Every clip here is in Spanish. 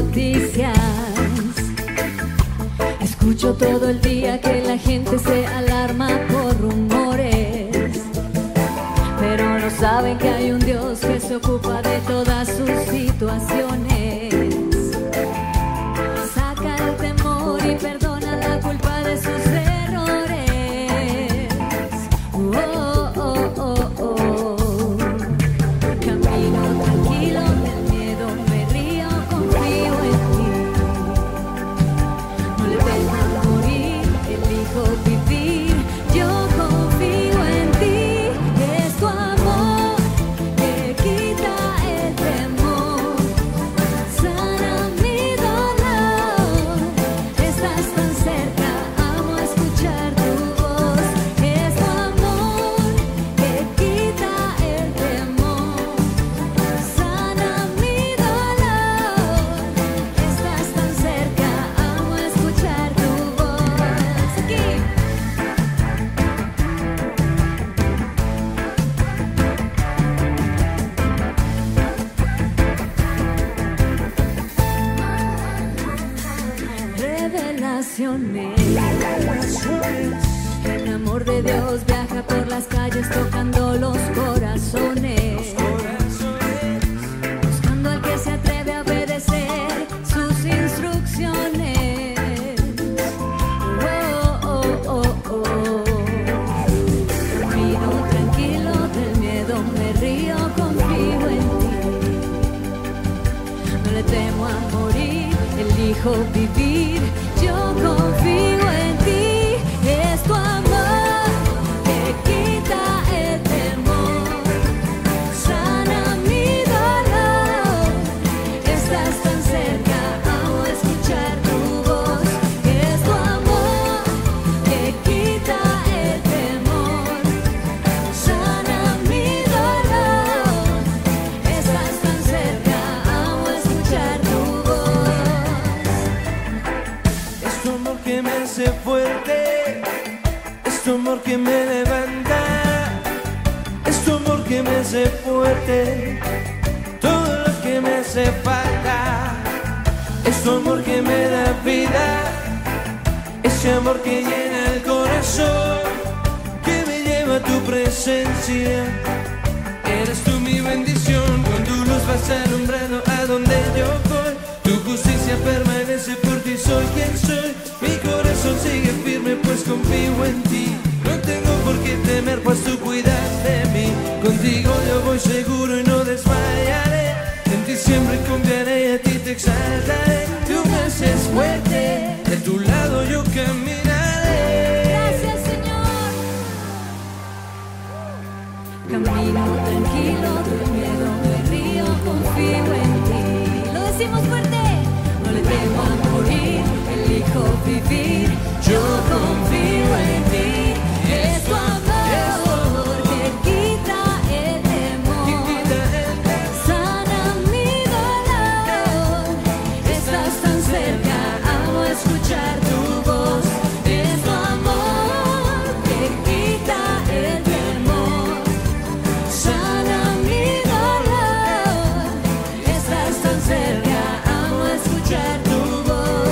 noticias. Escucho todo el día que la gente se alarma por rumores, pero no saben que hay un Dios que se ocupa de todas sus situaciones. Saca el temor y perdona la culpa de sus errores. Oh, oh, oh, oh. Camino tranquilo del miedo, me río, confío en ti. No le temo a morir, elijo vivir. Yo confío en ti. Es tu amor que quita el temor, sana mi dolor. Estás tan cerca, amo escuchar tu voz. Es tu amor que quita el temor, sana mi dolor. Estás tan cerca, amo escuchar tu voz. Aquí. Revelaciones. El amor de Dios viaja por las calles tocando los corazones, buscando al que se atreve a obedecer sus instrucciones. Oh, oh, oh, oh. Camino tranquilo del miedo, me río, confío en ti. No le temo a morir, elijo vivir. Yo confío en ti. Es tu amor que quita el temor, sana mi dolor. Estás tan cerca, amo escuchar tu voz. Es tu amor que quita el temor, sana mi dolor. Estás tan cerca, amo escuchar tu voz. Es tu amor que me hace fuerte, es tu amor que me levanta, es tu amor que me hace fuerte, todo lo que me hace falta. Es tu amor que me da vida, ese amor que llena el corazón, que me lleva a tu presencia. Eres tú mi bendición, con tu luz vas alumbrando a donde yo voy. Tu justicia permanece, por ti soy quien soy. Mi corazón sigue firme, pues confío en ti. No tengo por qué temer, pues tú cuidas de mí. Contigo yo voy seguro y no desmayaré. En ti siempre confiaré y a ti te exaltaré. Tú me haces fuerte, de tu lado yo caminaré. Gracias, Señor. Camino tranquilo del miedo, me río, confío en ti. Lo decimos fuerte. No le temo a morir, elijo vivir. Yo confío en ti. Es tu amor que quita el temor, sana mi dolor. Estás tan cerca, amo escuchar tu voz. Es tu amor que quita el temor, sana mi dolor. Estás tan cerca, amo escuchar tu voz.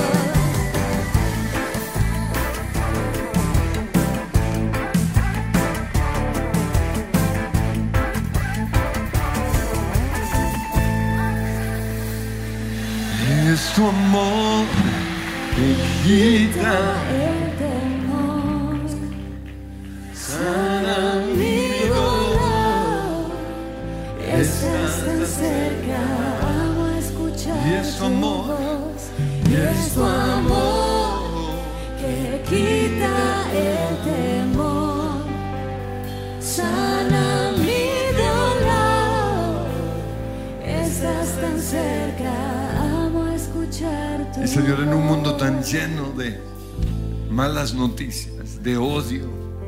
Es tu amor que quita El temor, sana mi dolor. Estás tan cerca, amo escuchar Y es tu tu amor. voz. Y es tu amor que quita el temor, sana mi dolor. Estás tan cerca, amo escuchar tu Y Señor, en un voz. mundo tan lleno de malas noticias, de odio,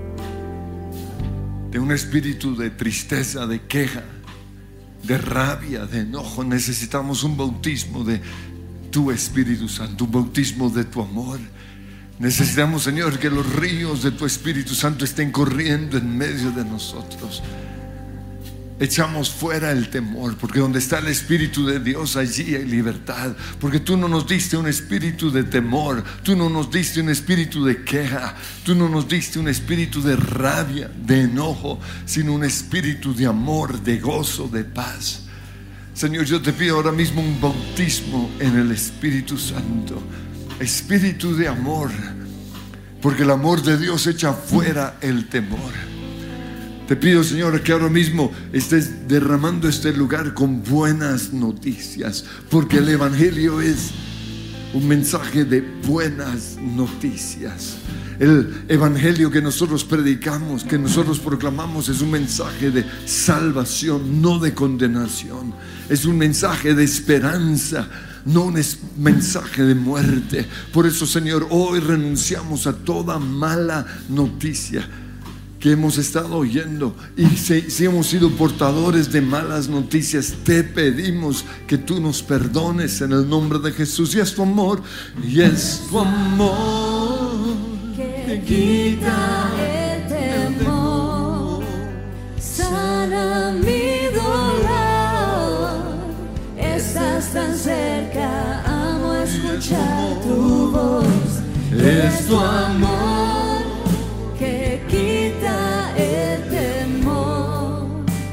de un espíritu de tristeza, de queja, de rabia, de enojo, necesitamos un bautismo de tu Espíritu Santo, un bautismo de tu amor. Necesitamos, Señor, que los ríos de tu Espíritu Santo estén corriendo en medio de nosotros. echamos fuera el temor, porque donde está el Espíritu de Dios, allí hay libertad. Porque tú no nos diste un espíritu de temor, tú no nos diste un espíritu de queja, tú no nos diste un espíritu de rabia, de enojo, sino un espíritu de amor, de gozo, de paz. Señor, yo te pido ahora mismo un bautismo en el Espíritu Santo, espíritu de amor, porque el amor de Dios echa fuera el temor. Te pido, Señor, que ahora mismo estés derramando este lugar con buenas noticias, porque el Evangelio es un mensaje de buenas noticias. El Evangelio que nosotros predicamos, que nosotros proclamamos, es un mensaje de salvación, no de condenación. Es un mensaje de esperanza, no un mensaje de muerte. Por eso, Señor, hoy renunciamos a toda mala noticia que hemos estado oyendo, y si hemos sido portadores de malas noticias, te pedimos que tú nos perdones en el nombre de Jesús. Y es tu amor, y es tu amor que quita el temor, sana mi dolor. Estás tan cerca, amo escuchar tu voz. Es tu amor que quita el temor,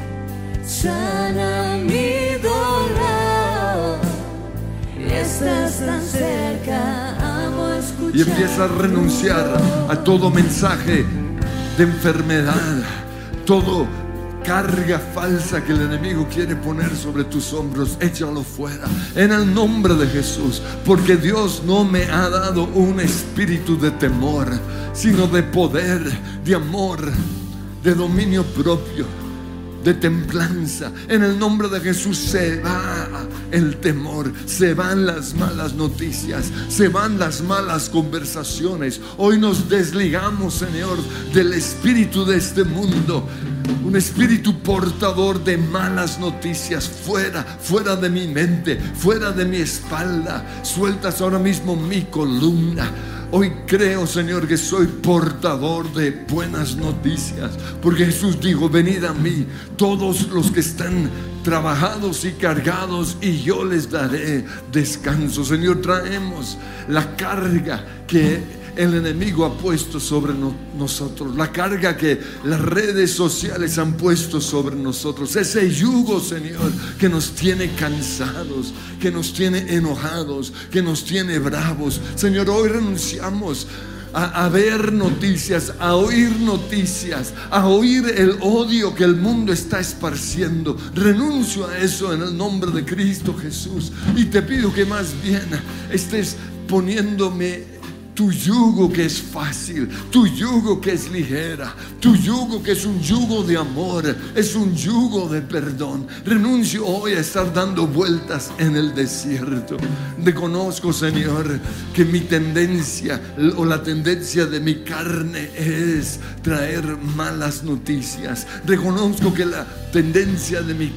sana mi dolor. Estás tan cerca, amo escuchar. Y empieza a renunciar a todo mensaje de enfermedad, todo carga falsa que el enemigo quiere poner sobre tus hombros. Échalo fuera en el nombre de Jesús, porque Dios no me ha dado un espíritu de temor, sino de poder, de amor, de dominio propio, de templanza. En el nombre de Jesús se va el temor, se van las malas noticias, se van las malas conversaciones. Hoy nos desligamos, Señor, del espíritu de este mundo, un espíritu portador de malas noticias. Fuera de mi mente, fuera de mi espalda. Sueltas ahora mismo mi columna. Hoy creo, Señor, que soy portador de buenas noticias, porque Jesús dijo: venid a mí todos los que están trabajados y cargados, y yo les daré descanso. Señor, traemos la carga que el enemigo ha puesto sobre nosotros, la carga que las redes sociales han puesto sobre nosotros, ese yugo, Señor, que nos tiene cansados, que nos tiene enojados, que nos tiene bravos. Señor, hoy renunciamos a ver noticias, a oír noticias, a oír el odio que el mundo está esparciendo. Renuncio a eso en el nombre de Cristo Jesús, y te pido que más bien estés poniéndome tu yugo, que es fácil, tu yugo que es ligera, tu yugo que es un yugo de amor, es un yugo de perdón. Renuncio hoy a estar dando vueltas en el desierto. Reconozco, Señor, que mi tendencia o la tendencia de mi carne es traer malas noticias. Reconozco que la tendencia de mi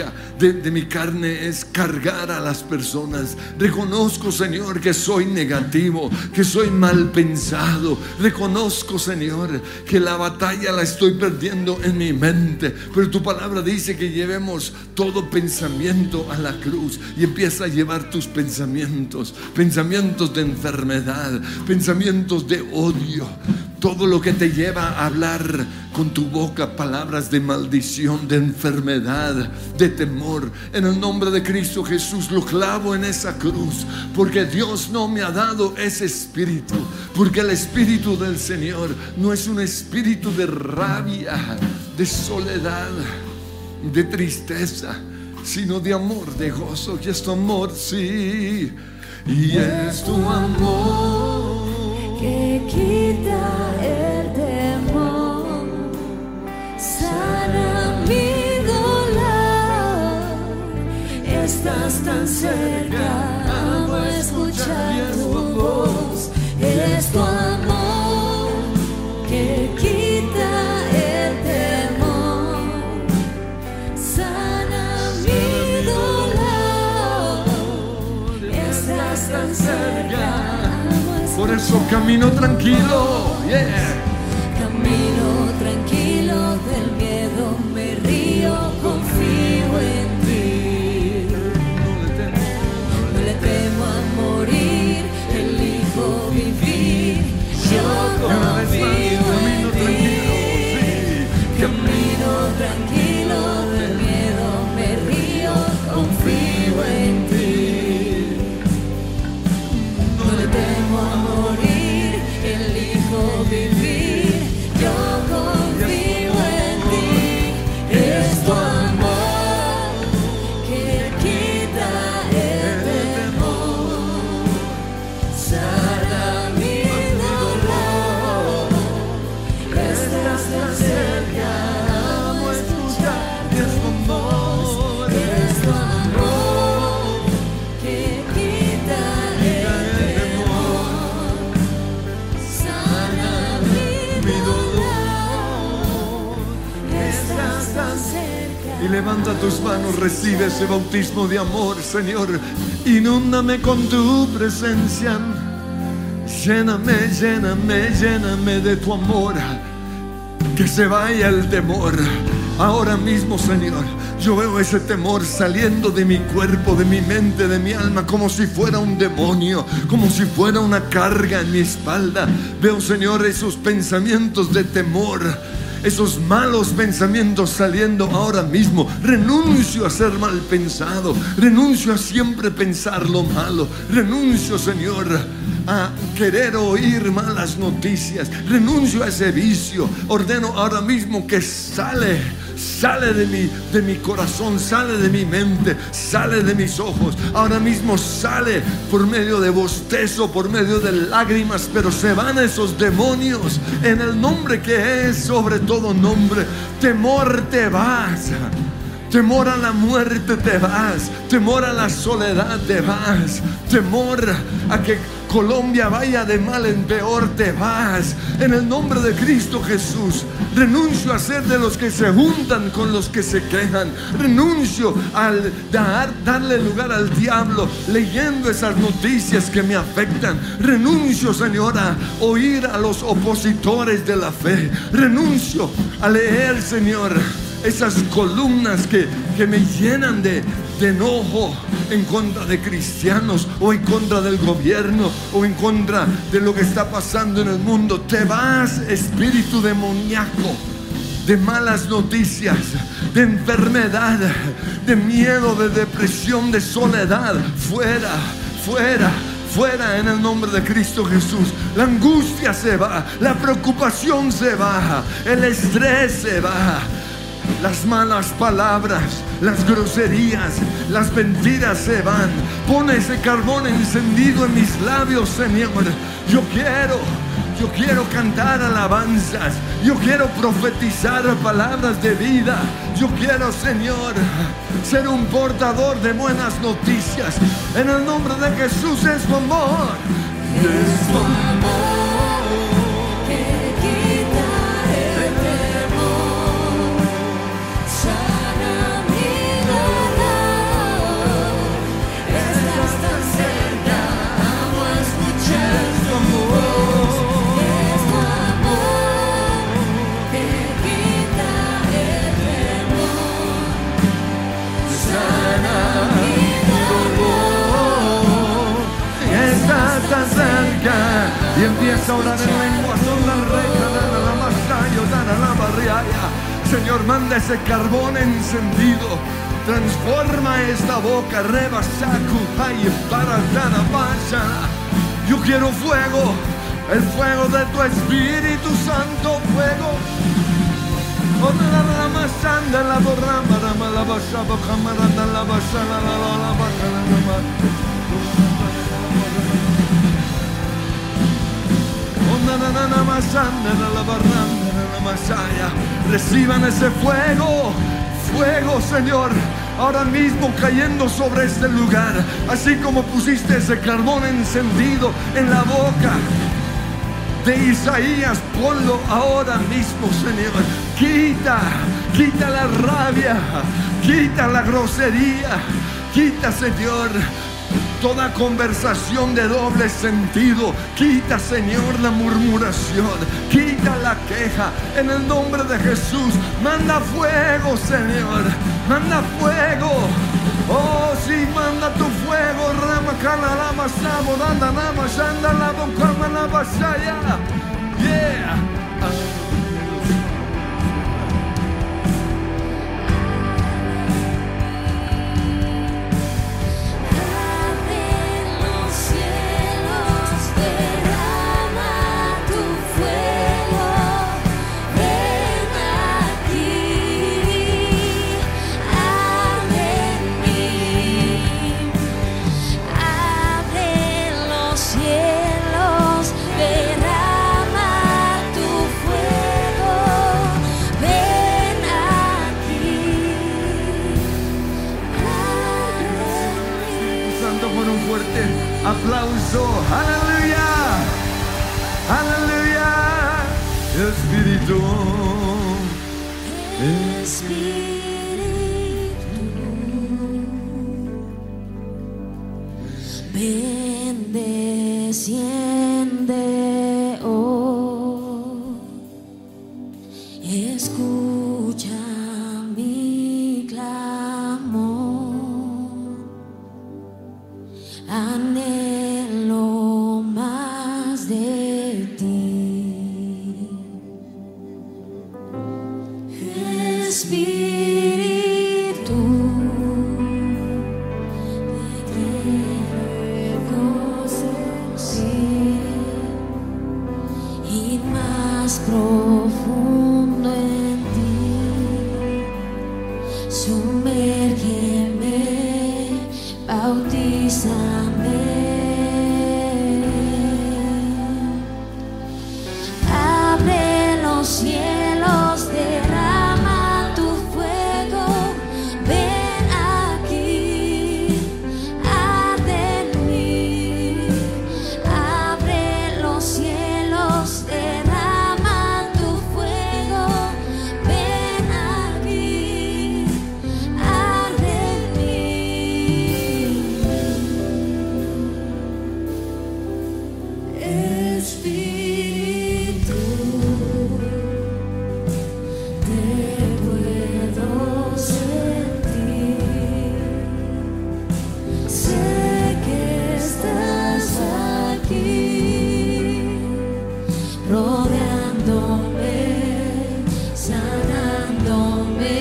mi carne es cargar a las personas. Reconozco, Señor, que soy negativo, que soy mal pensado. Reconozco, Señor, que la batalla la estoy perdiendo en mi mente, pero tu palabra dice que llevemos todo pensamiento a la cruz, y empieza a llevar tus pensamientos de enfermedad, pensamientos de odio, todo lo que te lleva a hablar con tu boca palabras de maldición, de enfermedad, de temor. En el nombre de Cristo Jesús lo clavo en esa cruz, porque Dios no me ha dado ese espíritu, porque el espíritu del Señor no es un espíritu de rabia, de soledad, de tristeza, sino de amor, de gozo. Y es tu amor, sí, y es tu amor que quita el temor, sana mi dolor. Estás tan cerca, amo escuchar tu voz. Es tu amor que quita el temor, sana mi dolor. Estás tan cerca. Por eso camino tranquilo, yeah. Camino tranquilo, del miedo me río con Camino tranquilo, del miedo me río, confío en ti. No le temo a morir, elijo vivir, yo confío en ti. Es tu amor que quita el temor, sana mi dolor. Estás tan cerca, amo escuchar tu amor. Es tu amor que quita el temor, sana mi dolor. Estás tan cerca. Y levanta tus manos, recibe ese bautismo de amor, Señor. Inúndame con tu presencia. Lléname, lléname, lléname de tu amor. Que se vaya el temor. Ahora mismo, Señor, yo veo ese temor saliendo de mi cuerpo, de mi mente, de mi alma, como si fuera un demonio, como si fuera una carga en mi espalda. Veo, Señor, esos pensamientos de temor, esos malos pensamientos saliendo ahora mismo. Renuncio a ser mal pensado, renuncio a siempre pensar lo malo, renuncio, Señor, a querer oír malas noticias, renuncio a ese vicio. Ordeno ahora mismo que sale de mi corazón, sale de mi mente, sale de mis ojos. Ahora mismo sale por medio de bostezo, por medio de lágrimas, pero se van esos demonios en el nombre que es sobre todo nombre. Temor, te vas. Temor a la muerte, te vas. Temor a la soledad, te vas. Temor a que Colombia vaya de mal en peor, te vas. En el nombre de Cristo Jesús, renuncio a ser de los que se juntan con los que se quejan. Renuncio a darle lugar al diablo leyendo esas noticias que me afectan. Renuncio, Señor, a oír a los opositores de la fe. Renuncio a leer, Señor, esas columnas que me llenan de enojo en contra de cristianos, o en contra del gobierno, o en contra de lo que está pasando en el mundo. Te vas, espíritu demoníaco, de malas noticias, de enfermedad, de miedo, de depresión, de soledad. Fuera, fuera, fuera en el nombre de Cristo Jesús. La angustia se va, la preocupación se va, el estrés se va. Las malas palabras, las groserías, las mentiras se van. Pon ese carbón encendido en mis labios, Señor. Yo quiero cantar alabanzas. Yo quiero profetizar palabras de vida. Yo quiero, Señor, ser un portador de buenas noticias. En el nombre de Jesús. Es tu amor. Es tu amor. Y empieza a orar en lenguas. Señor, manda ese carbón encendido. Transforma esta boca. Yo quiero fuego, el fuego de tu Espíritu Santo, fuego. Reciban ese fuego, fuego, Señor, ahora mismo cayendo sobre este lugar. Así como pusiste ese carbón encendido en la boca de Isaías, ponlo ahora mismo, Señor. Quita la rabia, quita la grosería, quita, Señor, toda conversación de doble sentido. Quita, Señor, la murmuración. Quita la queja. En el nombre de Jesús, manda fuego, Señor. Manda fuego. Oh, sí, manda tu fuego. Rama, cala, lama, samo, danda, nama, shanda, la boca, mana, basaya. Yeah. Aplauso. Aleluya. Aleluya. Espíritu. Ven, desciende hoy, escucha mi clamor, anhelo más de ti. Espíritu, te quiero conocer, ir más profundo en ti, sumérgeme, bautízame. Abre los cielos, derrama tu fuego, ven aquí, arde en mí. Abre los cielos, derrama tu fuego, ven aquí, arde en mí. Espíritu, te puedo sentir, sé que estás aquí, rodeándome, sanándome.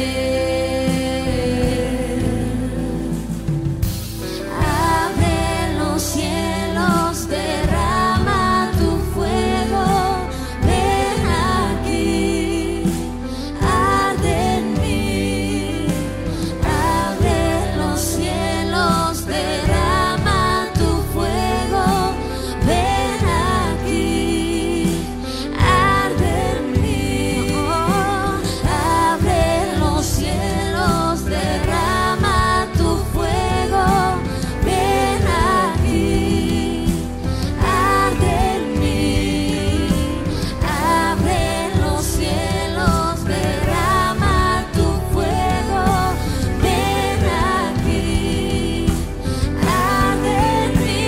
Abre los cielos, derrama tu fuego, ven aquí, arde en mí. Abre los cielos, derrama tu fuego, ven aquí, arde en mí. Abre los cielos, derrama tu fuego, ven aquí, arde en mí. Abre los cielos, derrama tu fuego, ven aquí, arde en mí.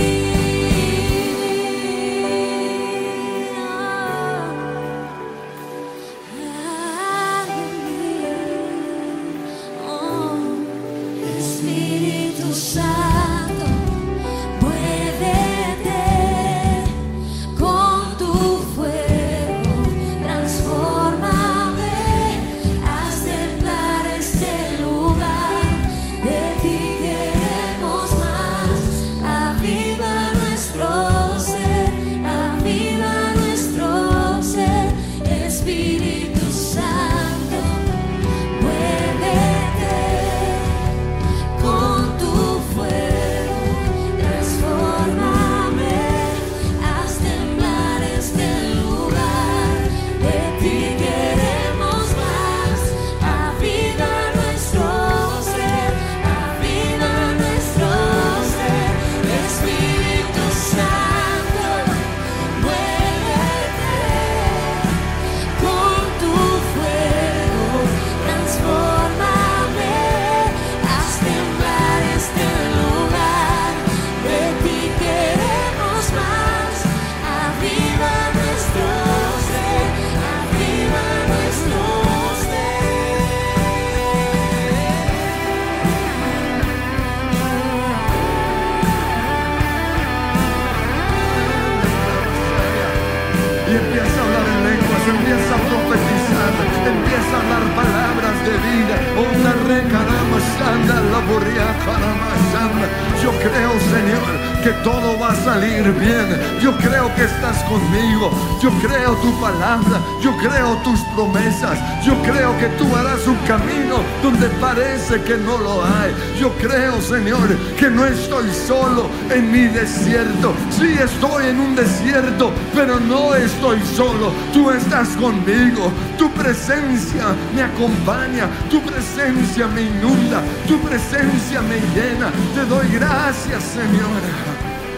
Espíritu Santo, muévete con tu fuego, transfórmame, haz temblar este lugar. De ti queremos más, aviva nuestro ser, aviva nuestro ser. Espíritu Santo, muévete con tu fuego, transfórmame, haz temblar este lugar. De ti queremos más, aviva nuestro ser, aviva nuestro ser. Espíritu Santo, muévete con tu fuego, transfórmame, haz temblar este lugar. De ti queremos más, aviva nuestro ser, aviva nuestro Y empieza a hablar en lenguas, empieza a profetizar, empieza a hablar palabras de vida. Una recarama sanda, la borria carama sanda. Yo creo, Señor, que todo va a salir bien. Yo creo que estás conmigo. Yo creo tu palabra. Yo creo tus promesas. Yo creo que tú harás un camino donde parece que no lo hay. Yo creo, Señor, que no estoy solo en mi desierto. Sí estoy en un desierto, pero no estoy solo. Tú estás conmigo. Tu presencia me acompaña. Tu presencia me inunda. Tu presencia me llena. Te doy gracias, Señor.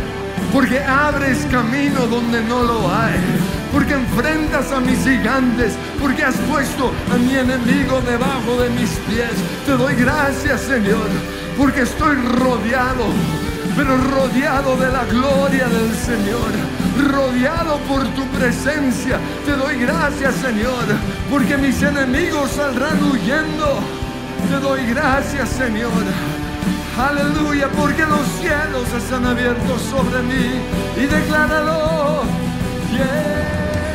porque abres camino donde no lo hay, porque enfrentas a mis gigantes, porque has puesto a mi enemigo debajo de mis pies. Te doy gracias, Señor, porque estoy rodeado, pero rodeado de la gloria del Señor, rodeado por tu presencia. Te doy gracias, Señor, porque mis enemigos saldrán huyendo. Te doy gracias, Señor. Aleluya, porque los cielos están abiertos sobre mí. Y decláralo. Yeah.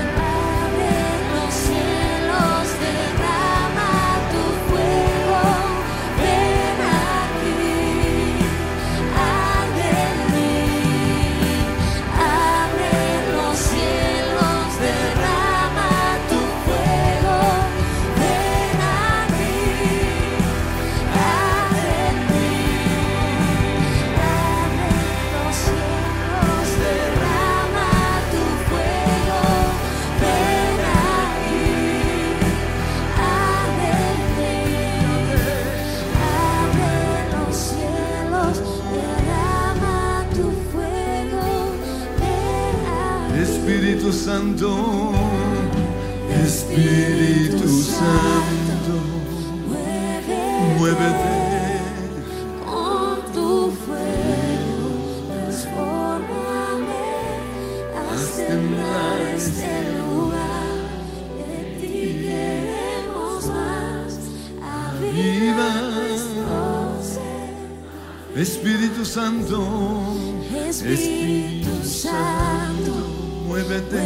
Espíritu Santo, Espíritu Santo, muévete con tu fuego, transfórmame, haz temblar este lugar. De ti queremos más, aviva nuestro ser. Espíritu Santo, Espíritu Santo, muévete,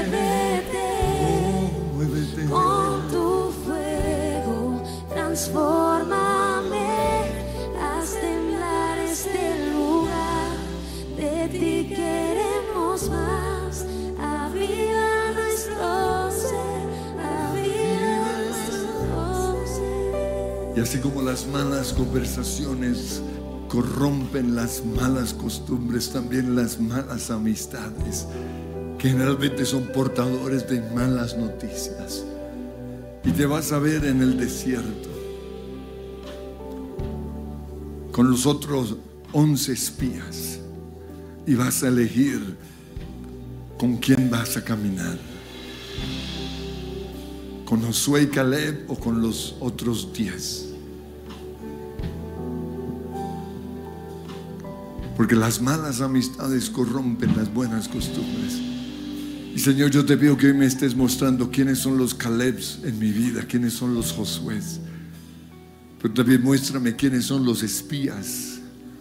muévete con tu fuego, transfórmame, haz temblar este lugar. De ti queremos más, aviva nuestro ser, aviva nuestro ser. Y así como las malas conversaciones corrompen las malas costumbres, también las malas amistades generalmente son portadores de malas noticias. Y te vas a ver en el desierto con los otros 11 espías y vas a elegir con quién vas a caminar, con Josué y Caleb o con los otros 10. Porque las malas amistades corrompen las buenas costumbres. Y Señor, yo te pido que hoy me estés mostrando quiénes son los Calebs en mi vida, quiénes son los Josués. Pero también muéstrame quiénes son los espías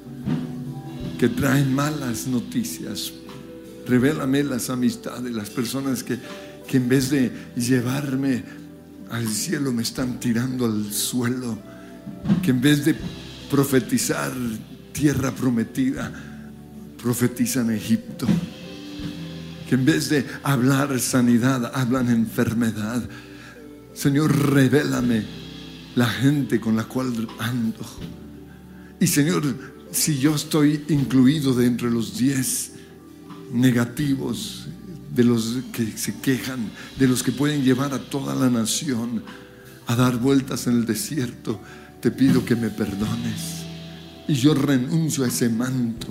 que traen malas noticias. Revélame las amistades, las personas que en vez de llevarme al cielo me están tirando al suelo, que en vez de profetizar tierra prometida, profetizan Egipto, que en vez de hablar sanidad, hablan enfermedad. Señor, revélame la gente con la cual ando. Y Señor, si yo estoy incluido dentro de los 10 negativos, de los que se quejan, de los que pueden llevar a toda la nación a dar vueltas en el desierto, te pido que me perdones. Y yo renuncio a ese manto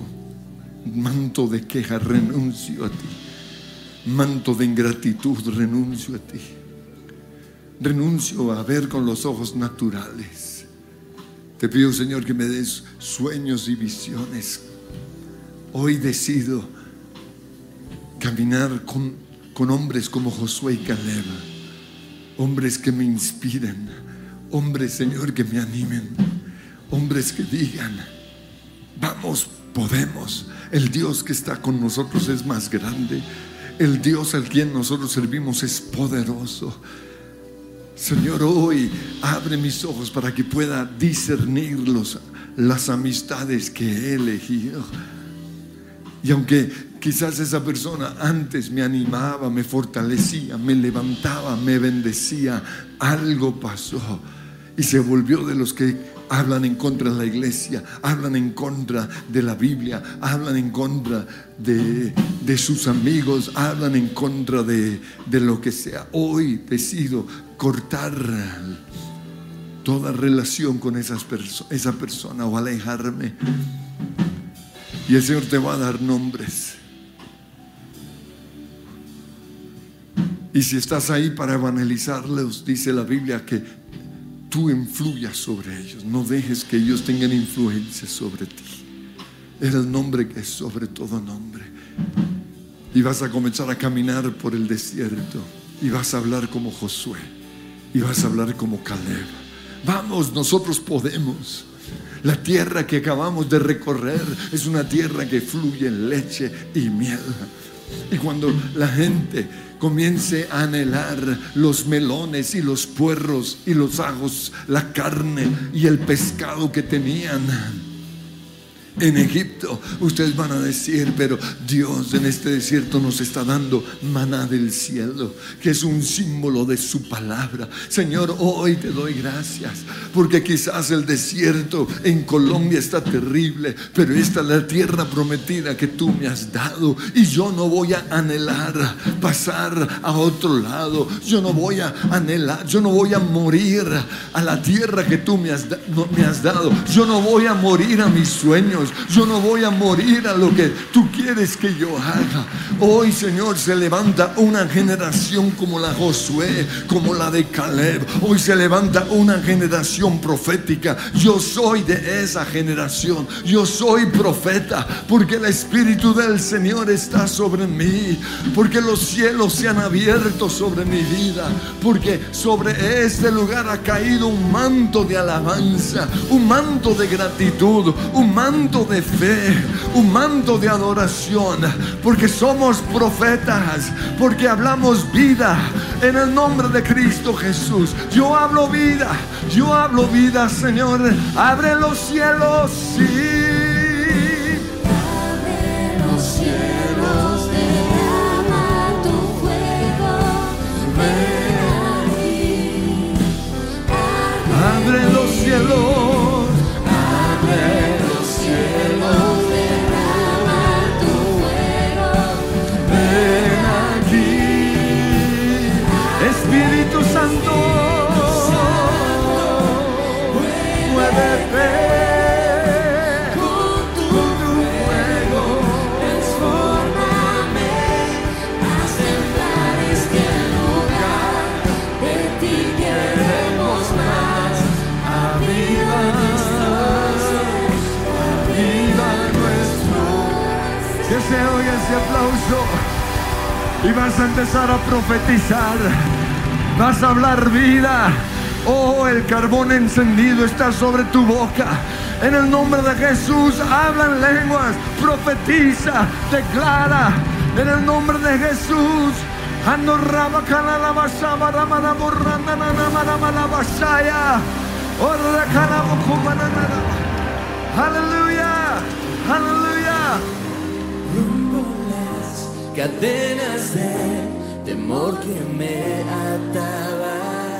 de queja, renuncio a ti. Manto de ingratitud, renuncio a ti. Renuncio a ver con los ojos naturales. Te pido, Señor, que me des sueños y visiones. Hoy decido caminar con hombres como Josué y Caleb. Hombres que me inspiren. Hombres, Señor, que me animen. Hombres que digan: vamos, podemos. El Dios que está con nosotros es más grande. El Dios al quien nosotros servimos es poderoso. Señor, hoy abre mis ojos para que pueda discernir las amistades que he elegido. Y aunque quizás esa persona antes me animaba, me fortalecía, me levantaba, me bendecía, algo pasó y se volvió de los que hablan en contra de la iglesia, hablan en contra de la Biblia, hablan en contra de sus amigos, hablan en contra de lo que sea. Hoy decido cortar toda relación con esa persona o alejarme. Y el Señor te va a dar nombres. Y si estás ahí para evangelizarlos, dice la Biblia que tú influyas sobre ellos. No dejes que ellos tengan influencia sobre ti. Es el nombre que es sobre todo nombre. Y vas a comenzar a caminar por el desierto. Y vas a hablar como Josué. Y vas a hablar como Caleb. Vamos, nosotros podemos. La tierra que acabamos de recorrer es una tierra que fluye en leche y miel. Y cuando la gente comience a anhelar los melones y los puerros y los ajos, la carne y el pescado que tenían en Egipto, ustedes van a decir: pero Dios en este desierto nos está dando maná del cielo, que es un símbolo de su palabra. Señor, hoy te doy gracias, porque quizás el desierto en Colombia está terrible, pero esta es la tierra prometida que tú me has dado. Y yo no voy a anhelar pasar a otro lado. Yo no voy a anhelar, yo no voy a morir a la tierra que tú me has dado. Yo no voy a morir a mis sueños. Yo no voy a morir a lo que tú quieres que yo haga. Hoy, Señor, se levanta una generación como la Josué, como la de Caleb. Hoy se levanta una generación profética. Yo soy de esa generación. Yo soy profeta, porque el Espíritu del Señor está sobre mí, porque los cielos se han abierto sobre mi vida, porque sobre este lugar ha caído un manto de alabanza, un manto de gratitud, un manto de fe, un manto de adoración, porque somos profetas, porque hablamos vida en el nombre de Cristo Jesús. Yo hablo vida, Señor. Abre los cielos, sí. Abre los cielos, derrama tu fuego, ven aquí. Abre los cielos, Abre los cielos, derrama tu fuego, ven aquí. Espíritu Santo, muévete con tu fuego, transfórmame, haz temblar este lugar. De ti queremos más. aviva nuestro. Que se oiga ese aplauso. Y vas a empezar a profetizar. Vas a hablar vida. Oh, el carbón encendido está sobre tu boca. En el nombre de Jesús, habla en lenguas, profetiza, declara. En el nombre de Jesús. Aleluya, aleluya. Rompo las cadenas de temor que me ataba.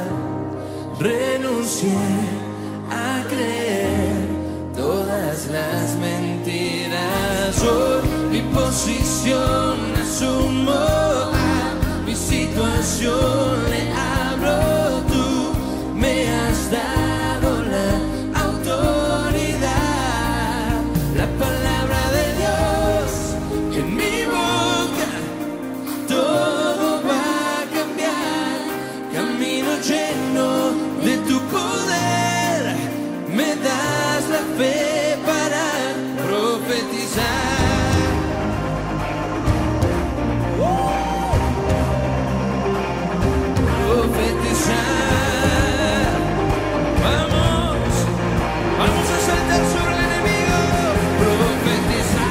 Renuncié a creer todas las mentiras. Hoy mi posición asumo, a mi situación le abro. Tú me has dado la autoridad, la palabra de Dios en mi boca. Todo va a cambiar, camino lleno de tu poder. Me das la fe para profetizar. Profetizar. Vamos a saltar sobre el enemigo. Profetizar.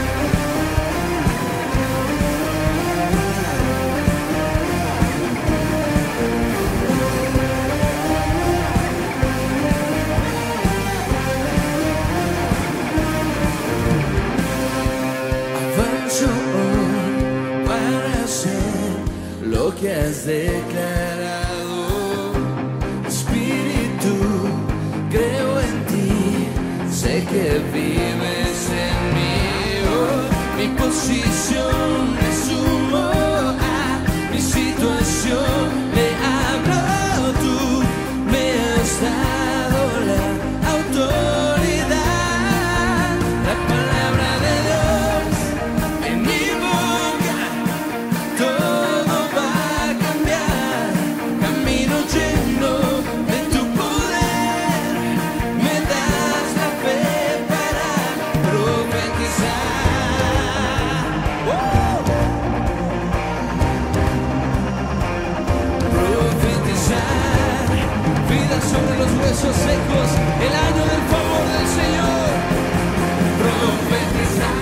Avanzo hoy para hacer lo que has declarado. Espíritu, creo en ti, sé que vives en mí. Hoy mi posición me sumo, a mi situación le abro. Tú me has dado la autoridad, la palabra de Dios en mi boca. Todo va a cambiar. secos, el año del favor del Señor. Profetizar.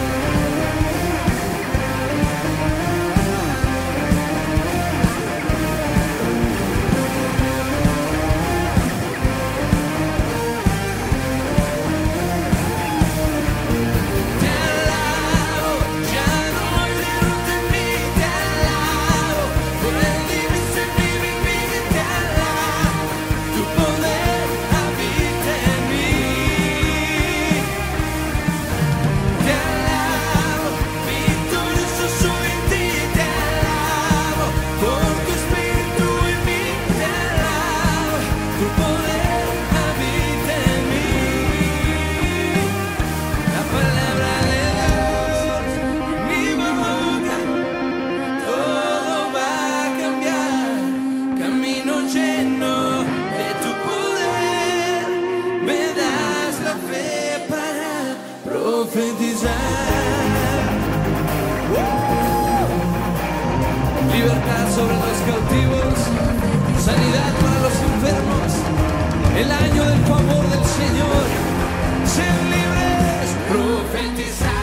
Libertad sobre los cautivos, sanidad para los enfermos, el año del favor del Señor. Sean libres, profetizar.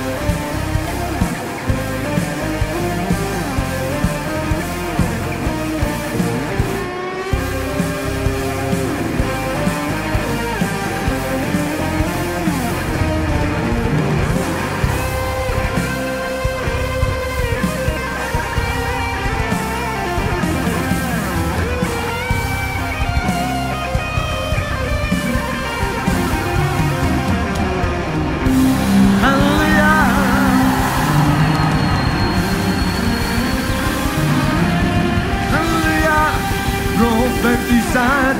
Profetizar,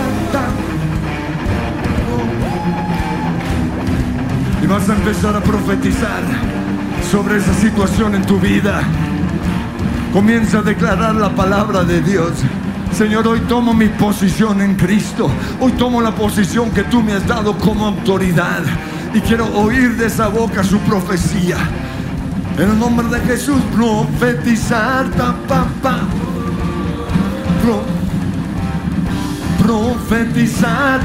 y vas a empezar a profetizar sobre esa situación en tu vida. Comienza a declarar la palabra de Dios. Señor, hoy tomo mi posición en Cristo. Hoy tomo la posición que tú me has dado como autoridad y quiero oír de esa boca su profecía. En el nombre de Jesús, profetizar, profetizar,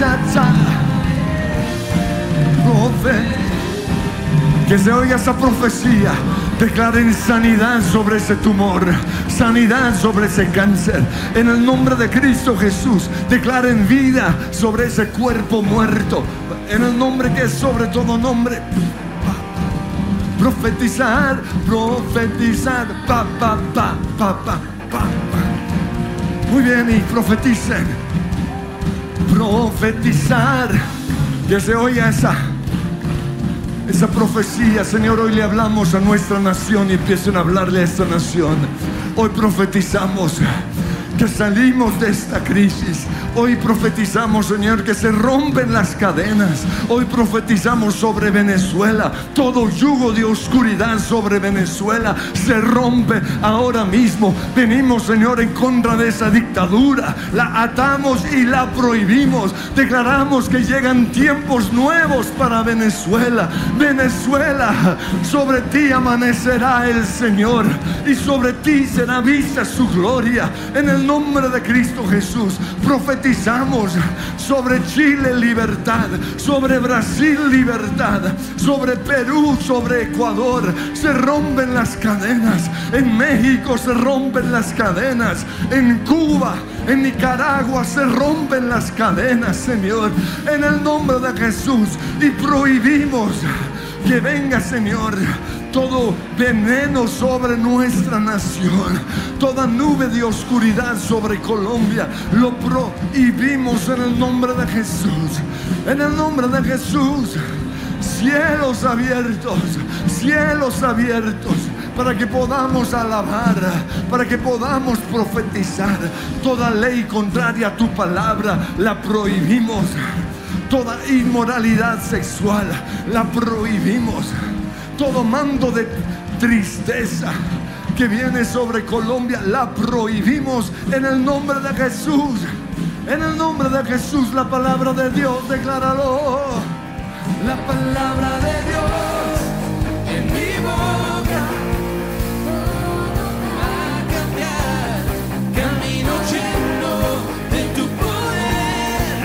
que se oiga esa profecía. Declaren sanidad sobre ese tumor, sanidad sobre ese cáncer. En el nombre de Cristo Jesús, declaren vida sobre ese cuerpo muerto. En el nombre que es sobre todo nombre. Profetizar, profetizar, Muy bien, y profeticen. Profetizar, que se oiga esa profecía. Señor, hoy le hablamos a nuestra nación y empiecen a hablarle a esta nación. Hoy profetizamos que salimos de esta crisis. Hoy profetizamos, Señor, que se rompen las cadenas. Hoy profetizamos sobre Venezuela. Todo yugo de oscuridad sobre Venezuela se rompe ahora mismo. Venimos, Señor, en contra de esa dictadura. La atamos y la prohibimos. Declaramos que llegan tiempos nuevos para Venezuela. Venezuela, sobre ti amanecerá el Señor y sobre ti será vista su gloria. En el nombre de Cristo Jesús, profetizamos sobre Chile libertad, sobre Brasil libertad, sobre Perú, sobre Ecuador. Se rompen las cadenas. En México se rompen las cadenas. En Cuba, en Nicaragua se rompen las cadenas, Señor, en el nombre de Jesús. Y prohibimos que venga, Señor, todo veneno sobre nuestra nación, toda nube de oscuridad sobre Colombia. Lo prohibimos en el nombre de Jesús. En el nombre de Jesús. Cielos abiertos, para que podamos alabar, para que podamos profetizar. Toda ley contraria a tu palabra la prohibimos. Toda inmoralidad sexual la prohibimos. Todo mando de tristeza que viene sobre Colombia la prohibimos en el nombre de Jesús. En el nombre de Jesús, la palabra de Dios, decláralo. La palabra de Dios en mi boca va a cambiar. Camino lleno de tu poder.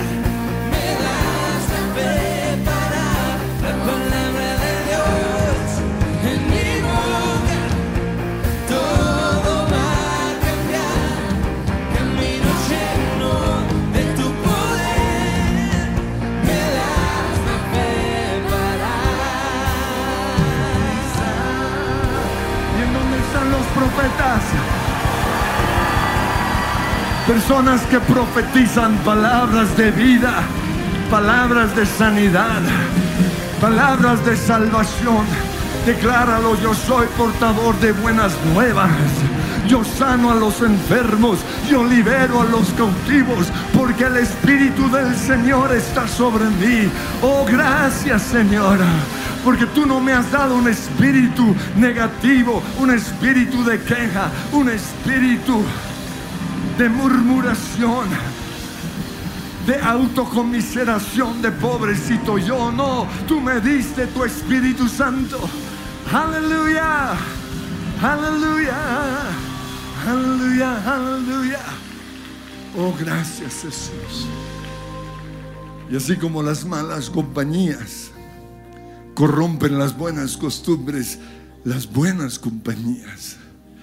personas que profetizan palabras de vida, palabras de sanidad, palabras de salvación. Decláralo: yo soy portador de buenas nuevas. Yo sano a los enfermos, yo libero a los cautivos, porque el Espíritu del Señor está sobre mí. Oh, gracias, Señora, porque tú no me has dado un espíritu negativo, un espíritu de queja, un espíritu de murmuración, de autocomiseración, de pobrecito yo. No, tú me diste tu Espíritu Santo. Aleluya, aleluya, aleluya, aleluya. Oh, gracias, Jesús. Y así como las malas compañías corrompen las buenas costumbres, las buenas compañías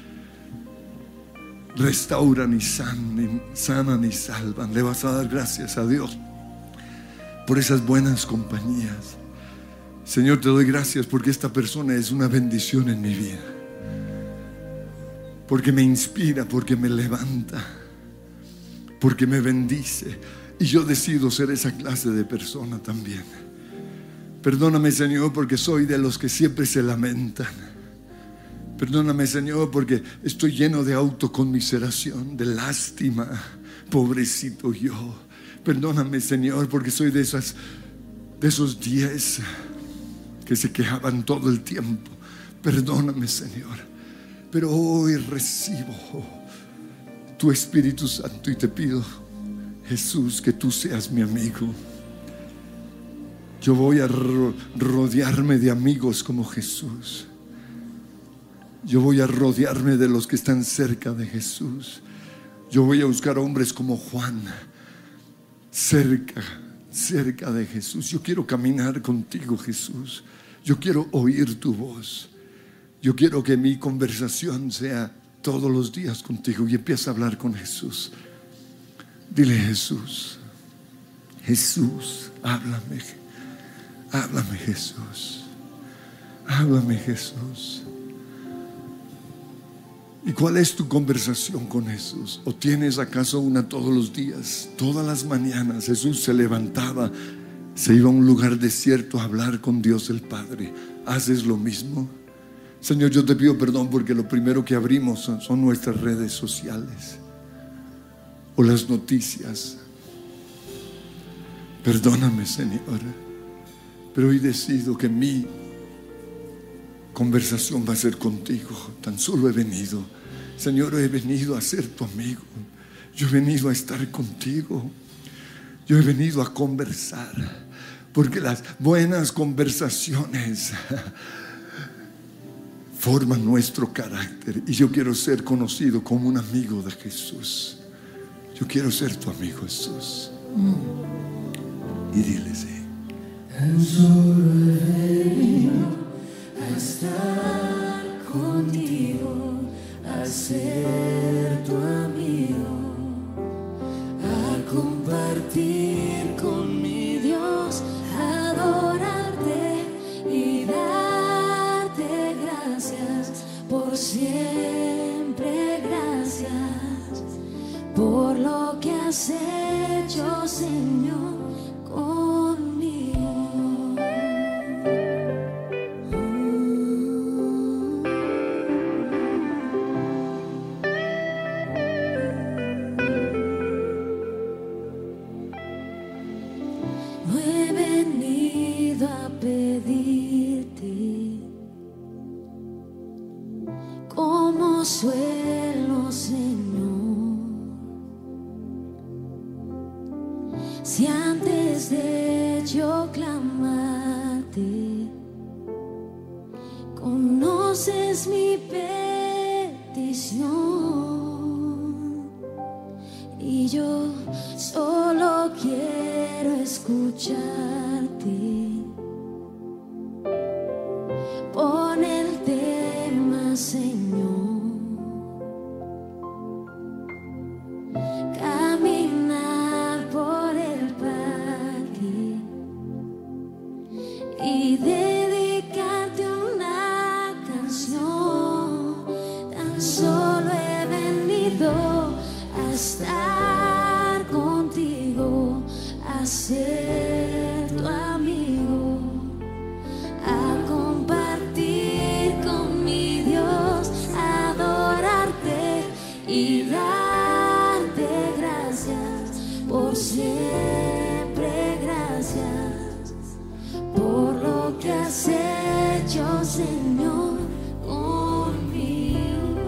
restauran y sanan y salvan. Le vas a dar gracias a Dios por esas buenas compañías. Señor, te doy gracias porque esta persona es una bendición en mi vida, porque me inspira, porque me levanta, porque me bendice, y yo decido ser esa clase de persona también. Perdóname, Señor, porque soy de los que siempre se lamentan. Perdóname, Señor, porque estoy lleno de autoconmiseración, de lástima. Pobrecito yo. Perdóname, Señor, porque soy de esos 10 que se quejaban todo el tiempo. Perdóname, Señor. Pero hoy recibo tu Espíritu Santo y te pido, Jesús, que tú seas mi amigo. Yo voy a rodearme de amigos como Jesús. Yo voy a rodearme de los que están cerca de Jesús. Yo voy a buscar hombres como Juan, cerca de Jesús. Yo quiero caminar contigo, Jesús. Yo quiero oír tu voz. Yo quiero que mi conversación sea todos los días contigo. Y empieza a hablar con Jesús. Dile: Jesús, Jesús, háblame. Háblame, Jesús. Háblame, Jesús. ¿Y cuál es tu conversación con Jesús? ¿O tienes acaso una todos los días? Todas las mañanas Jesús se levantaba, se iba a un lugar desierto a hablar con Dios el Padre. ¿Haces lo mismo? Señor, yo te pido perdón porque lo primero que abrimos son nuestras redes sociales o las noticias. Perdóname, Señor, pero hoy decido que mi conversación va a ser contigo. Tan solo he venido, Señor, he venido a ser tu amigo. Yo he venido a estar contigo. Yo he venido a conversar, porque las buenas conversaciones forman nuestro carácter. Y yo quiero ser conocido como un amigo de Jesús. Yo quiero ser tu amigo, Jesús. Y dile: sí. Tan solo he venido a estar contigo, a ser tu amigo, a compartir con mi Dios, a adorarte y darte gracias por siempre. Gracias por lo que has hecho, Señor, conmigo. No he venido a pedirte como suelo, Señor. Si antes de yo clamarte conoces mi petición, y yo solo quiero escucharte. Pon el tema, Señor. Caminar por el parque y dedicarte una canción. Tan solo he venido a estar y darte gracias por siempre. Gracias por lo que has hecho, Señor, conmigo.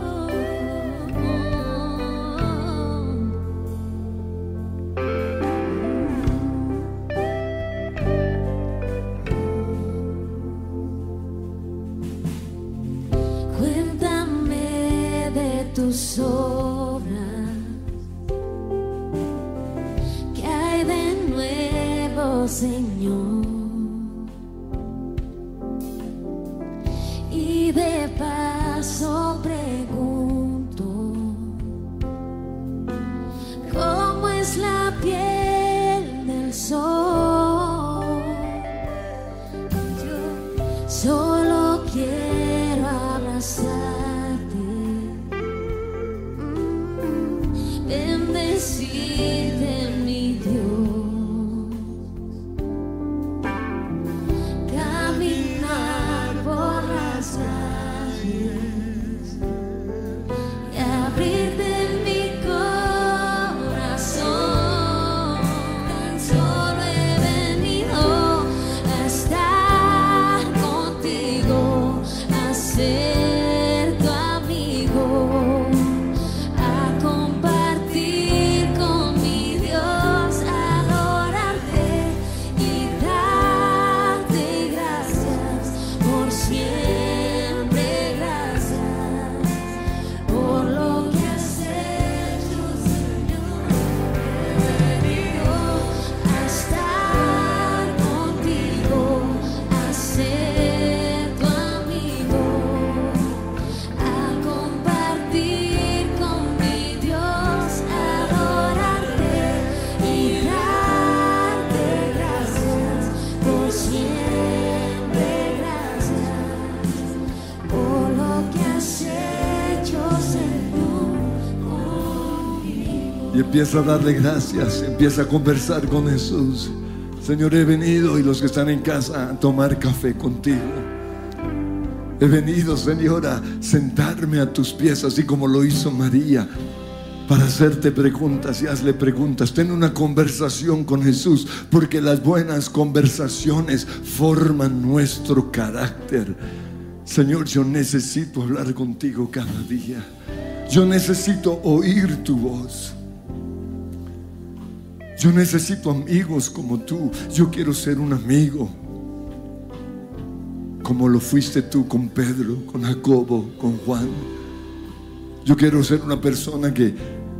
Cuéntame de tus obras, ¿qué hay de nuevo, Señor? Y de paso pregunto, ¿cómo es la piel del sol? Yo solo quiero abrazarte, bendecirte, mi Dios, caminar por las calles y abrirte mi corazón. Tan solo he venido a estar contigo, a ser tu amigo, a compartir con mi Dios, a adorarte y darte gracias por siempre. Gracias por lo que has hecho, Señor. He venido a estar contigo, a ser tu amigo, a compartir con mi Dios, a adorarte y darte gracias por siempre. Gracias por lo que has hecho, Señor, conmigo. Y empieza a darle gracias, empieza a conversar con Jesús. Señor, he venido, y los que están en casa, a tomar café contigo. He venido, Señor, a sentarme a tus pies, así como lo hizo María, para hacerte preguntas y hazle preguntas. Ten una conversación con Jesús, porque las buenas conversaciones forman nuestro carácter. Señor, yo necesito hablar contigo cada día. Yo necesito oír tu voz. Yo necesito amigos como tú. Yo quiero ser un amigo como lo fuiste tú con Pedro, con Jacobo, con Juan. Yo quiero ser una persona que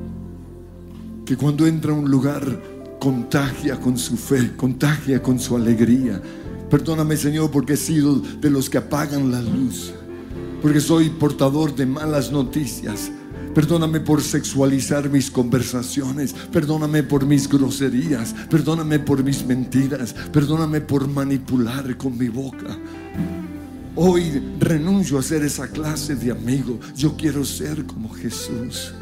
cuando entra a un lugar contagia con su fe, contagia con su alegría. Perdóname, Señor, porque he sido de los que apagan la luz, porque soy portador de malas noticias. Perdóname por sexualizar mis conversaciones. Perdóname por mis groserías. Perdóname por mis mentiras. Perdóname por manipular con mi boca. Hoy renuncio a ser esa clase de amigo. Yo quiero ser como Jesús.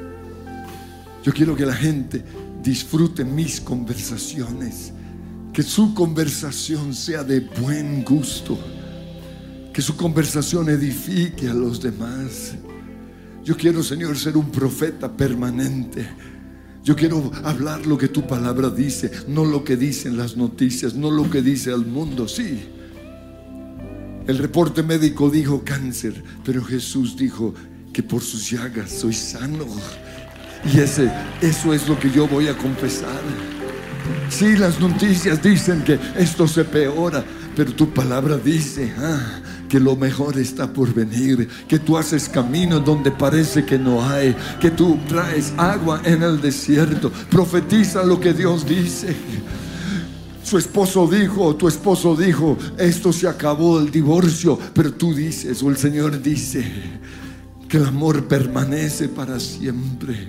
Yo quiero que la gente disfrute mis conversaciones, que su conversación sea de buen gusto, que su conversación edifique a los demás. Yo quiero, Señor, ser un profeta permanente. Yo quiero hablar lo que tu palabra dice, no lo que dicen las noticias, no lo que dice el mundo. Sí, el reporte médico dijo cáncer, pero Jesús dijo que por sus llagas soy sano. Y eso es lo que yo voy a confesar. Sí, las noticias dicen que esto se peora, pero tu palabra dice que lo mejor está por venir, que tú haces camino donde parece que no hay, que tú traes agua en el desierto. Profetiza lo que Dios dice. Tu esposo dijo, esto se acabó, el divorcio, pero tú dices, o el Señor dice, que el amor permanece para siempre,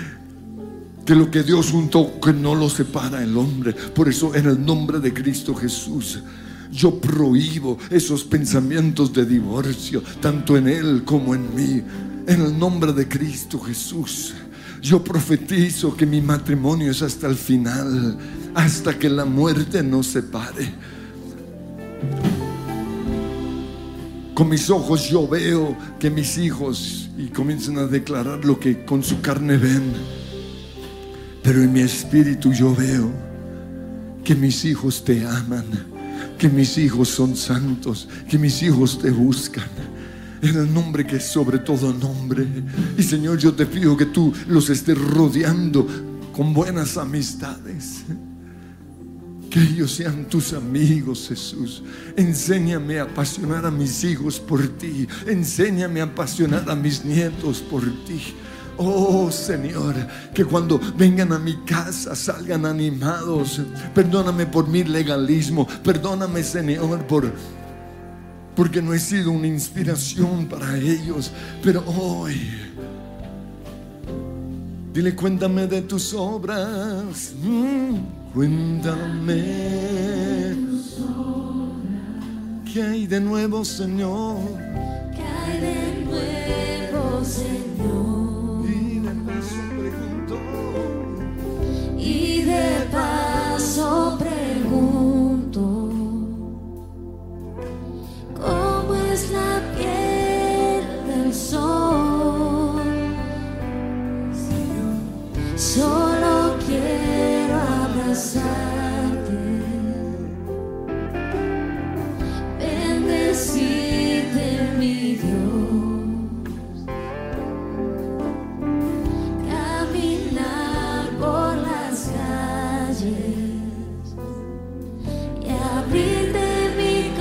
que lo que Dios juntó, que no lo separa el hombre. Por eso, en el nombre de Cristo Jesús, yo prohíbo esos pensamientos de divorcio, tanto en Él como en mí. En el nombre de Cristo Jesús, yo profetizo que mi matrimonio es hasta el final, hasta que la muerte nos separe. Con mis ojos yo veo que mis hijos, y comienzan a declarar lo que con su carne ven, pero en mi espíritu yo veo que mis hijos te aman, que mis hijos son santos, que mis hijos te buscan en el nombre que es sobre todo nombre. Y Señor, yo te pido que tú los estés rodeando con buenas amistades, que ellos sean tus amigos, Jesús. Enséñame a apasionar a mis hijos por ti. Enséñame a apasionar a mis nietos por ti. Oh Señor, que cuando vengan a mi casa salgan animados. Perdóname por mi legalismo. Perdóname, Señor, porque no he sido una inspiración para ellos. Pero hoy, dile, cuéntame de tus obras. Cuéntame ¿qué hay de nuevo, Señor? ¿Qué hay de nuevo, Señor? Y de paso pregunto, y de paso pregunto, ¿cómo es la piel del sol? Solo quiero abrazarte, bendecirte, mi Dios, caminar por las calles y abrirte mi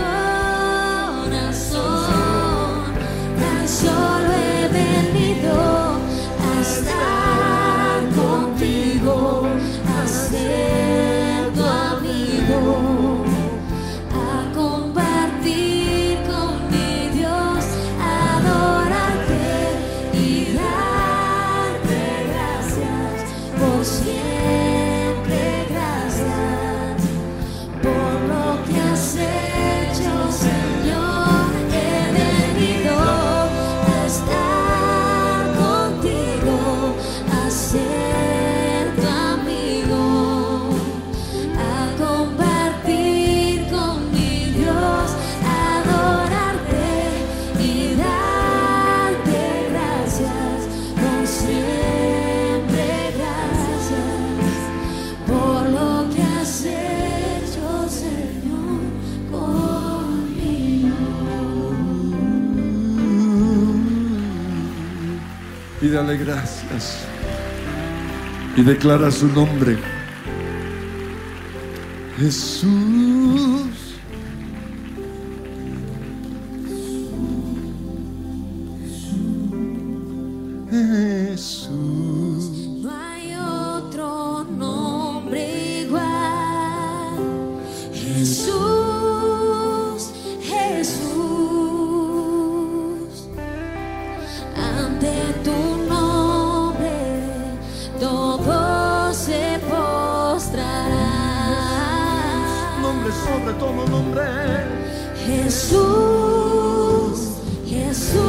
corazón. Tan solo he venido a estar contigo, a ser tu amigo, a compartir con mi Dios, a adorarte y darte gracias por siempre. Gracias por lo que has hecho, Señor. He venido a estar contigo, a ser tu amigo, a compartir con mi Dios, a adorarte y darte gracias por siempre. Gracias por lo que has hecho, Señor, conmigo. y dale gracias y declara su nombre. Jesús, Jesús, No hay otro nombre igual. Jesús, Jesús, ante tu nombre todo se postrará. nombre sobre todo nombre. Jesús, Jesús,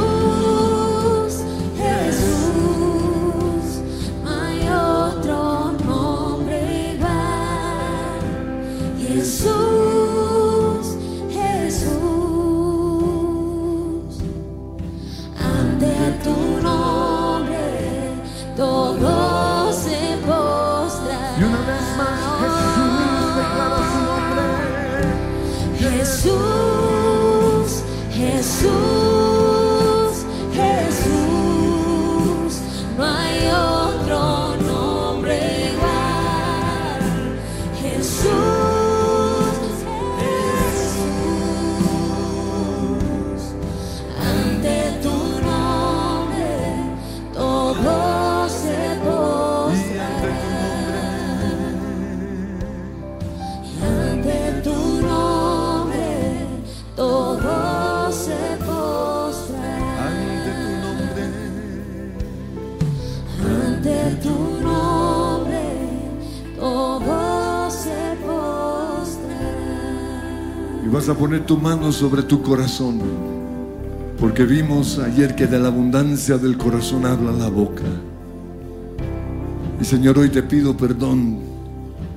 Jesús, no hay otro nombre igual. Jesús, Jesús, ante tu nombre todo se postrará. Y una vez más, Jesús, declara su nombre. Jesús, Jesús, Jesús, no hay otro nombre igual. Jesús, Jesús, ante tu nombre todo se postrará. Y ante tu nombre todo se postrará. Ante tu nombre, Ante tu nombre todo se postrará. y vas a poner tu mano sobre tu corazón, porque vimos ayer que de la abundancia del corazón habla la boca. Y Señor, hoy te pido perdón,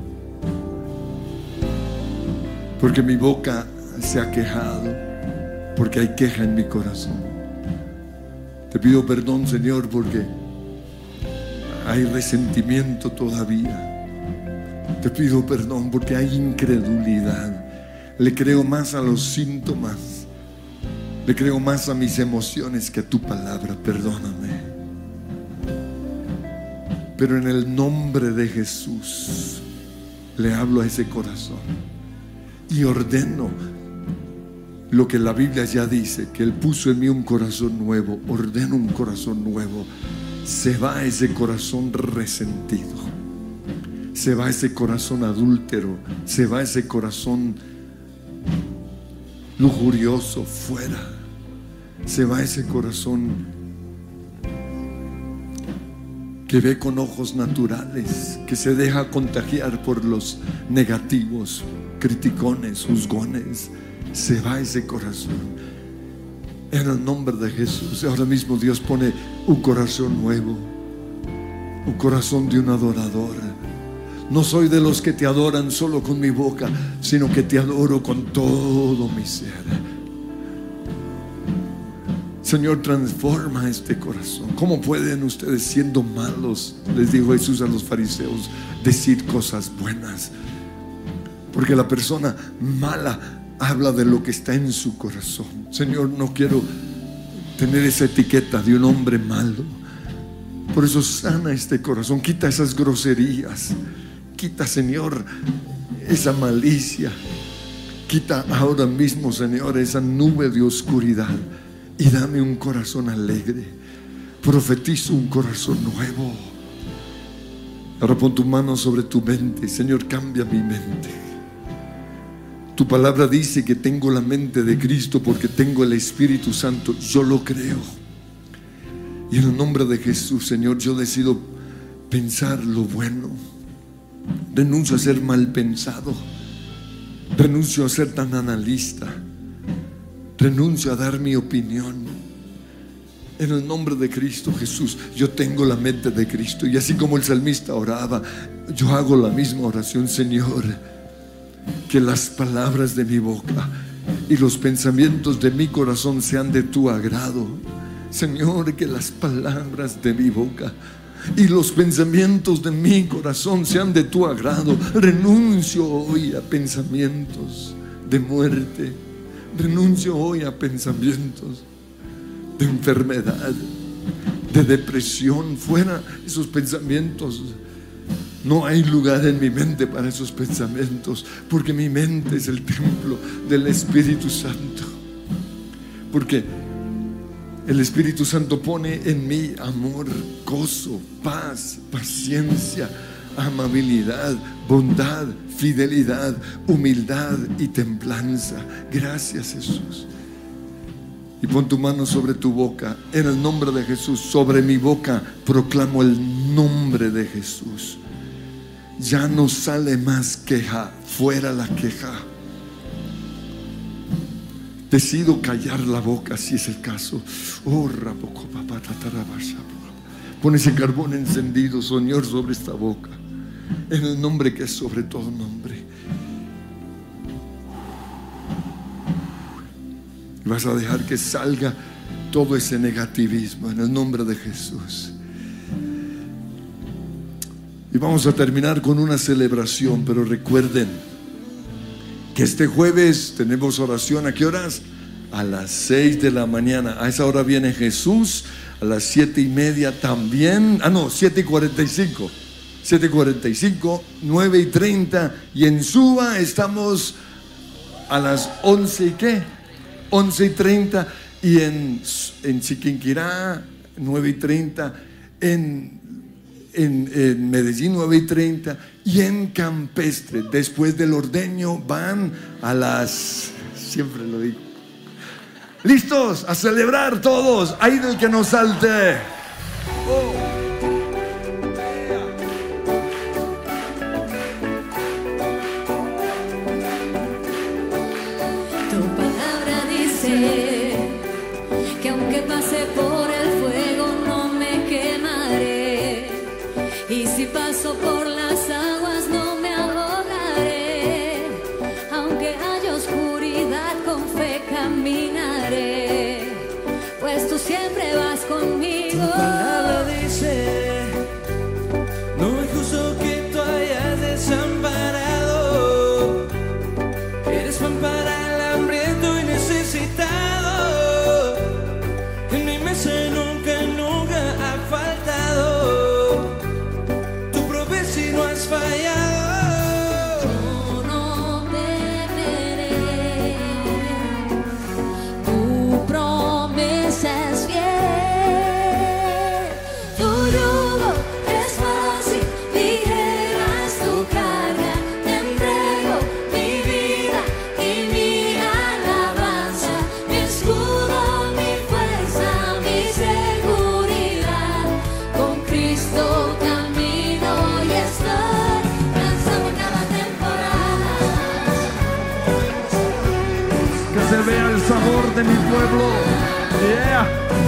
porque mi boca se ha quejado, porque hay queja en mi corazón. Te pido perdón, Señor, porque hay resentimiento todavía. Te pido perdón porque hay incredulidad. Le creo más a los síntomas, le creo más a mis emociones que a tu palabra. Perdóname. Pero en el nombre de Jesús le hablo a ese corazón y ordeno lo que la Biblia ya dice, que Él puso en mí un corazón nuevo. Ordeno un corazón nuevo. Se va ese corazón resentido, se va ese corazón adúltero, se va ese corazón lujurioso, fuera. Se va ese corazón que ve con ojos naturales, que se deja contagiar por los negativos, criticones, juzgones. Se va ese corazón en el nombre de Jesús. Ahora mismo Dios pone un corazón nuevo, un corazón de un adorador. No soy de los que te adoran solo con mi boca, sino que te adoro con todo mi ser. Señor, transforma este corazón. ¿Cómo pueden ustedes, siendo malos, les dijo Jesús a los fariseos, decir cosas buenas? Porque la persona mala habla de lo que está en su corazón. Señor, no quiero tener esa etiqueta de un hombre malo. Por eso sana este corazón. Quita esas groserías. Quita, Señor, esa malicia. Quita ahora mismo, Señor, esa nube de oscuridad. Y dame un corazón alegre. Profetizo un corazón nuevo. Ahora pon tu mano sobre tu mente. Señor, cambia mi mente. Tu palabra dice que tengo la mente de Cristo porque tengo el Espíritu Santo. Yo lo creo. Y en el nombre de Jesús, Señor, yo decido pensar lo bueno. Renuncio a ser mal pensado. Renuncio a ser tan analista. Renuncio a dar mi opinión. En el nombre de Cristo Jesús, yo tengo la mente de Cristo. Y así como el salmista oraba, yo hago la misma oración. Señor, que las palabras de mi boca y los pensamientos de mi corazón sean de tu agrado. Señor, que las palabras de mi boca y los pensamientos de mi corazón sean de tu agrado. Renuncio hoy a pensamientos de muerte. Renuncio hoy a pensamientos de enfermedad, de depresión. Fuera esos pensamientos. No hay lugar en mi mente para esos pensamientos, porque mi mente es el templo del Espíritu Santo. Porque el Espíritu Santo pone en mí amor, gozo, paz, paciencia, amabilidad, bondad, fidelidad, humildad y templanza. Gracias, Jesús. Y pon tu mano sobre tu boca. En el nombre de Jesús, sobre mi boca proclamo el nombre de Jesús. Ya no sale más queja. Fuera la queja. Decido callar la boca si es el caso. Pon ese carbón encendido, Señor, sobre esta boca, en el nombre que es sobre todo nombre. Vas a dejar que salga todo ese negativismo en el nombre de Jesús. Y vamos a terminar con una celebración, pero recuerden que este jueves tenemos oración. ¿A qué horas? A las 6 de la mañana. A esa hora viene Jesús. A las 7:30 también. 7:45. 7:45, 9:30. Y en Suba estamos a las 11 y qué? 11:30. Y en Chiquinquirá 9:30. En Medellín 9:30. Y en Campestre, después del ordeño, van a las... Siempre lo digo. ¿Listos? A celebrar todos. Ahí del que nos salte. Tu palabra dice que aunque pase por el fuego no me quemaré, y si paso por las aguas no me ahogaré, aunque haya oscuridad con fe caminaré. Eres pan para el hambriento y necesitado. En mi mesa nunca, nunca ha faltado. Tú provees y no has fallado. Yo no temeré, tu promesa es fiel. Tu yugo es fácil, ligera es tu carga. Te entrego mi vida y mi alabanza, mi escudo, mi fuerza, mi seguridad. Con Cristo camino y estoy danzando cada temporada. Que se vea el sabor de mi pueblo. Yeah.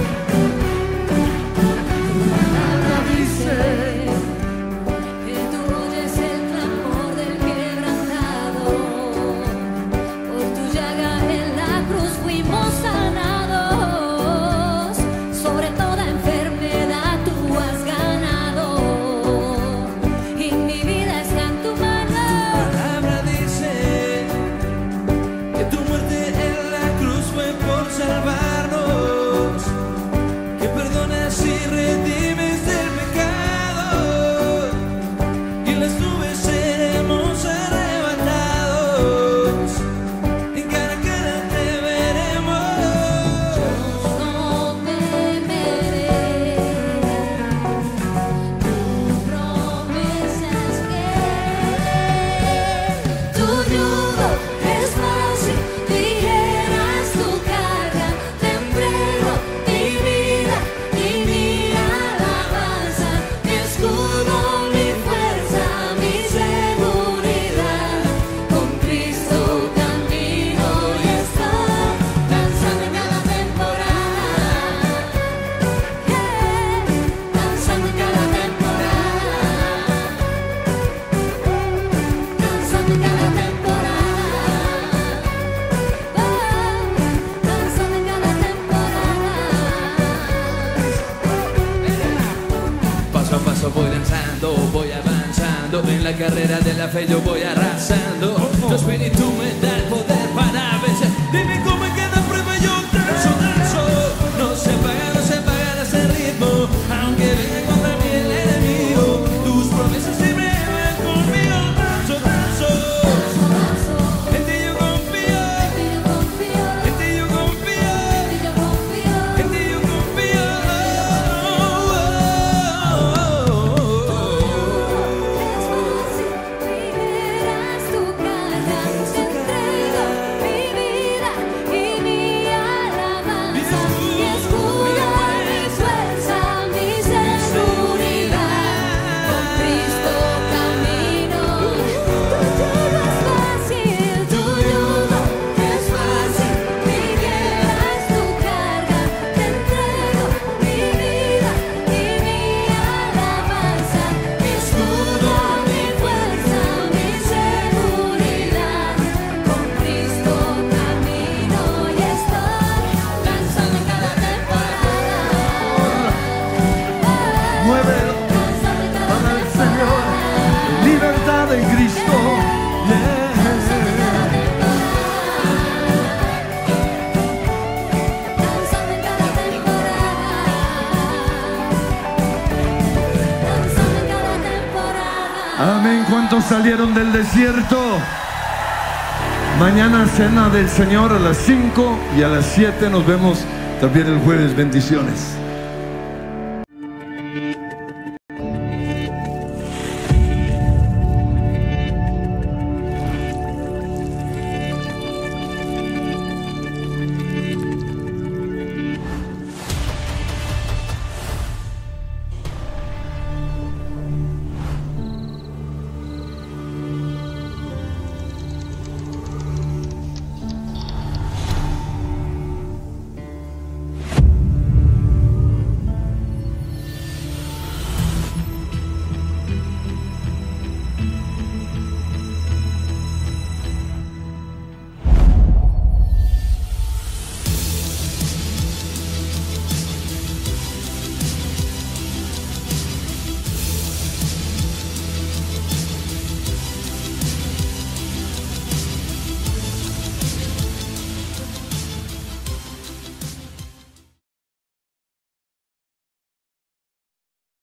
Dice que tú oyes el clamor del quebrantado. Por tu llaga en la cruz fuimos sanados. Sobre toda enfermedad tú has ganado. Y mi vida está en tu mano. Tu palabra dice que tu muerte en la cruz fue por salvarnos, que perdonas y redimes del pecado, y en las nubes seremos arrebatados, en cara a cara te veremos. No temeré, tu promesa es fiel. Tu yugo es fácil, ligera es tu carga. Te entrego mi vida y mi alabanza, mi escudo, mi fuerza, mi seguridad. Con Cristo camino y estoy danzando en cada temporada. Danzando en cada temporada. Danzando en cada temporada. Danzando en cada temporada. Paso a paso voy danzando, voy avanzando. En la carrera de la fe yo voy arrasando. Tu espíritu me da el poder para vencer. Dime cómo en cada prueba yo danzo, danzo. No se apaga ese ritmo. Aunque venga contra mí el enemigo, tus promesas siempre van conmigo. Danzo, danzo. En ti yo confío. En ti yo confío. En ti yo confío. Liberas tu carga, te entrego mi vida y mi alabanza, mi escudo, mi fuerza, mi seguridad. Con Cristo camino. Tu yugo es fácil, liberas tu carga. Te entrego mi vida y mi alabanza, mi escudo, mi fuerza, mi seguridad. Con Cristo camino y estoy danzando en cada temporada. Muévelo Danzando en cada para el Señor. Libertad en Cristo. Yeah. Danzando en cada temporada. Danzando en cada temporada. Amén. ¿Cuántos salieron del desierto? Mañana cena del Señor a las 5 y a las 7 nos vemos también el jueves. Bendiciones.